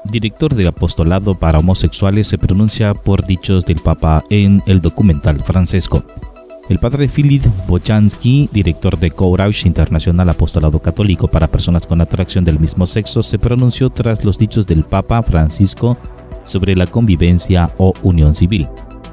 director del apostolado para homosexuales, se pronuncia por dichos del Papa en el documental Francesco. El padre Filip Bochansky, director de Courage Internacional Apostolado Católico para Personas con Atracción del Mismo Sexo, se pronunció tras los dichos del Papa Francisco sobre la convivencia o unión civil.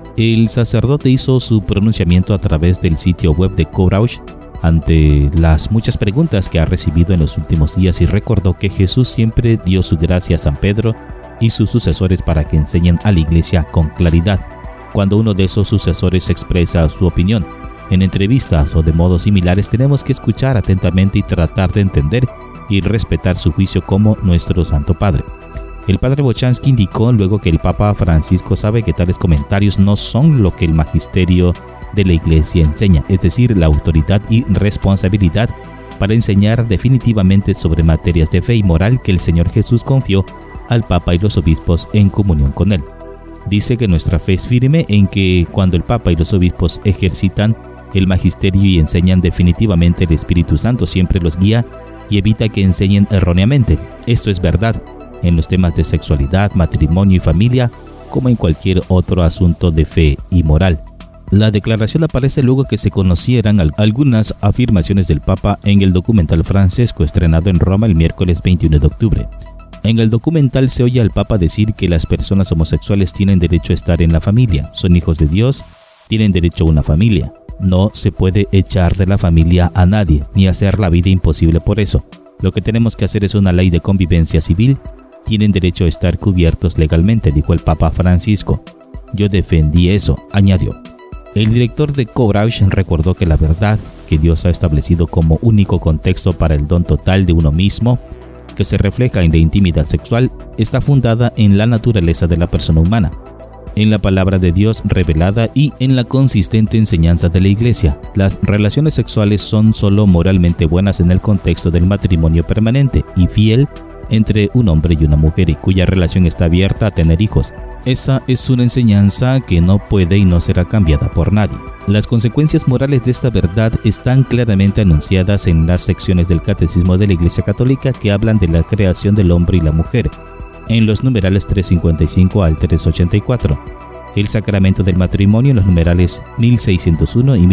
El sacerdote hizo su pronunciamiento a través del sitio web de Courage ante las muchas preguntas que ha recibido en los últimos días y recordó que Jesús siempre dio su gracia a San Pedro y sus sucesores para que enseñen a la Iglesia con claridad. Cuando uno de esos sucesores expresa su opinión en entrevistas o de modos similares, tenemos que escuchar atentamente y tratar de entender y respetar su juicio como nuestro Santo Padre. El padre Bochansky indicó luego que el Papa Francisco sabe que tales comentarios no son lo que el magisterio de la Iglesia enseña, es decir, la autoridad y responsabilidad para enseñar definitivamente sobre materias de fe y moral que el Señor Jesús confió al Papa y los obispos en comunión con él. Dice que nuestra fe es firme en que cuando el Papa y los obispos ejercitan el magisterio y enseñan definitivamente, el Espíritu Santo siempre los guía y evita que enseñen erróneamente. Esto es verdad en los temas de sexualidad, matrimonio y familia, como en cualquier otro asunto de fe y moral. La declaración aparece luego que se conocieran algunas afirmaciones del Papa en el documental Francesco, estrenado en Roma el miércoles 21 de octubre. En el documental se oye al Papa decir que las personas homosexuales tienen derecho a estar en la familia, son hijos de Dios, tienen derecho a una familia. No se puede echar de la familia a nadie, ni hacer la vida imposible por eso. Lo que tenemos que hacer es una ley de convivencia civil. Tienen derecho a estar cubiertos legalmente, dijo el Papa Francisco. Yo defendí eso, añadió. El director de Courage recordó que la verdad que Dios ha establecido como único contexto para el don total de uno mismo, que se refleja en la intimidad sexual, está fundada en la naturaleza de la persona humana, en la palabra de Dios revelada y en la consistente enseñanza de la Iglesia. Las relaciones sexuales son solo moralmente buenas en el contexto del matrimonio permanente y fiel entre un hombre y una mujer, y cuya relación está abierta a tener hijos. Esa es una enseñanza que no puede y no será cambiada por nadie. Las consecuencias morales de esta verdad están claramente anunciadas en las secciones del Catecismo de la Iglesia Católica que hablan de la creación del hombre y la mujer, en los numerales 355 al 384. El sacramento del matrimonio en los numerales 1601 y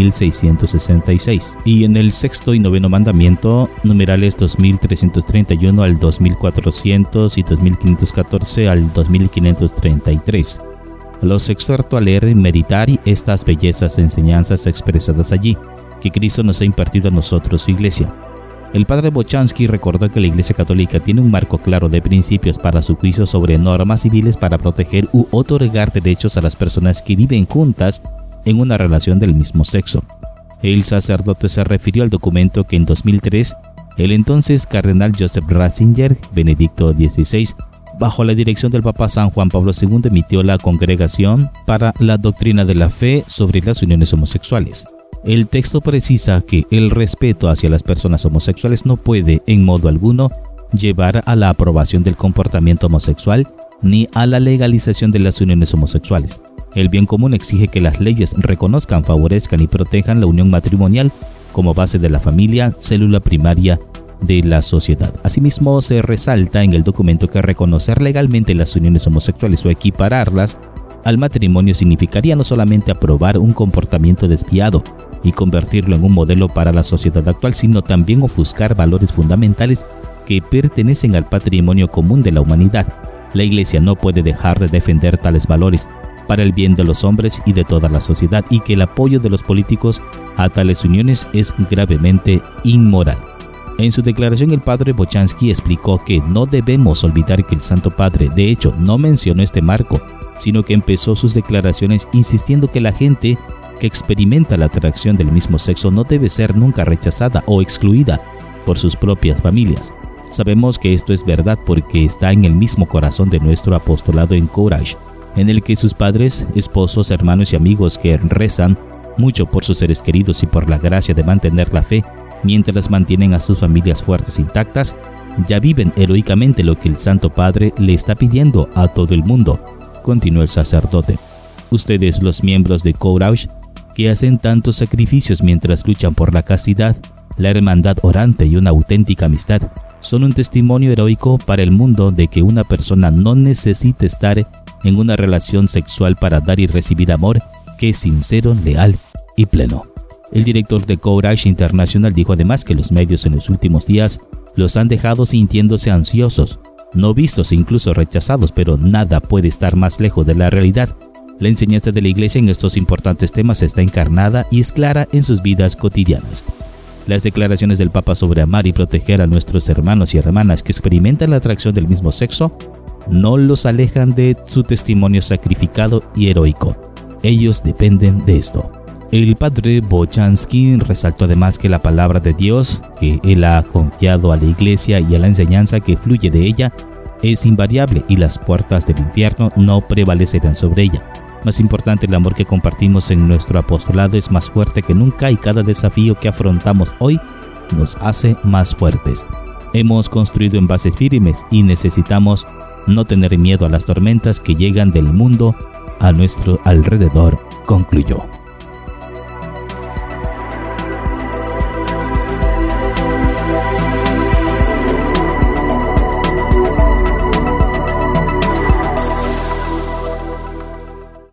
1666, y en el sexto y noveno mandamiento, numerales 2331 al 2400 y 2514 al 2533. Los exhorto a leer y meditar estas bellezas enseñanzas expresadas allí, que Cristo nos ha impartido a nosotros, su Iglesia. El padre Bochansky recordó que la Iglesia Católica tiene un marco claro de principios para su juicio sobre normas civiles para proteger u otorgar derechos a las personas que viven juntas en una relación del mismo sexo. El sacerdote se refirió al documento que en 2003 el entonces cardenal Joseph Ratzinger, Benedicto XVI, bajo la dirección del Papa San Juan Pablo II, emitió la Congregación para la Doctrina de la Fe sobre las uniones homosexuales. El texto precisa que el respeto hacia las personas homosexuales no puede, en modo alguno, llevar a la aprobación del comportamiento homosexual ni a la legalización de las uniones homosexuales. El bien común exige que las leyes reconozcan, favorezcan y protejan la unión matrimonial como base de la familia, célula primaria de la sociedad. Asimismo, se resalta en el documento que reconocer legalmente las uniones homosexuales o equipararlas al matrimonio significaría no solamente aprobar un comportamiento desviado y convertirlo en un modelo para la sociedad actual, sino también ofuscar valores fundamentales que pertenecen al patrimonio común de la humanidad. La Iglesia no puede dejar de defender tales valores para el bien de los hombres y de toda la sociedad, y que el apoyo de los políticos a tales uniones es gravemente inmoral. En su declaración, el padre Bochansky explicó que no debemos olvidar que el Santo Padre, de hecho, no mencionó este marco, sino que empezó sus declaraciones insistiendo que la gente que experimenta la atracción del mismo sexo no debe ser nunca rechazada o excluida por sus propias familias. Sabemos que esto es verdad porque está en el mismo corazón de nuestro apostolado en Courage, en el que sus padres, esposos, hermanos y amigos que rezan mucho por sus seres queridos y por la gracia de mantener la fe mientras mantienen a sus familias fuertes e intactas, ya viven heroicamente lo que el Santo Padre le está pidiendo a todo el mundo, continuó el sacerdote. Ustedes, los miembros de Courage, que hacen tantos sacrificios mientras luchan por la castidad, la hermandad orante y una auténtica amistad, son un testimonio heroico para el mundo de que una persona no necesita estar en una relación sexual para dar y recibir amor que es sincero, leal y pleno. El director de Courage International dijo además que los medios en los últimos días los han dejado sintiéndose ansiosos, no vistos e incluso rechazados, pero nada puede estar más lejos de la realidad. La enseñanza de la Iglesia en estos importantes temas está encarnada y es clara en sus vidas cotidianas. Las declaraciones del Papa sobre amar y proteger a nuestros hermanos y hermanas que experimentan la atracción del mismo sexo no los alejan de su testimonio sacrificado y heroico. Ellos dependen de esto. El padre Bochansky resaltó además que la palabra de Dios, que él ha confiado a la Iglesia y a la enseñanza que fluye de ella, es invariable y las puertas del infierno no prevalecerán sobre ella. Más importante, el amor que compartimos en nuestro apostolado es más fuerte que nunca y cada desafío que afrontamos hoy nos hace más fuertes. Hemos construido en bases firmes y necesitamos no tener miedo a las tormentas que llegan del mundo a nuestro alrededor, concluyó.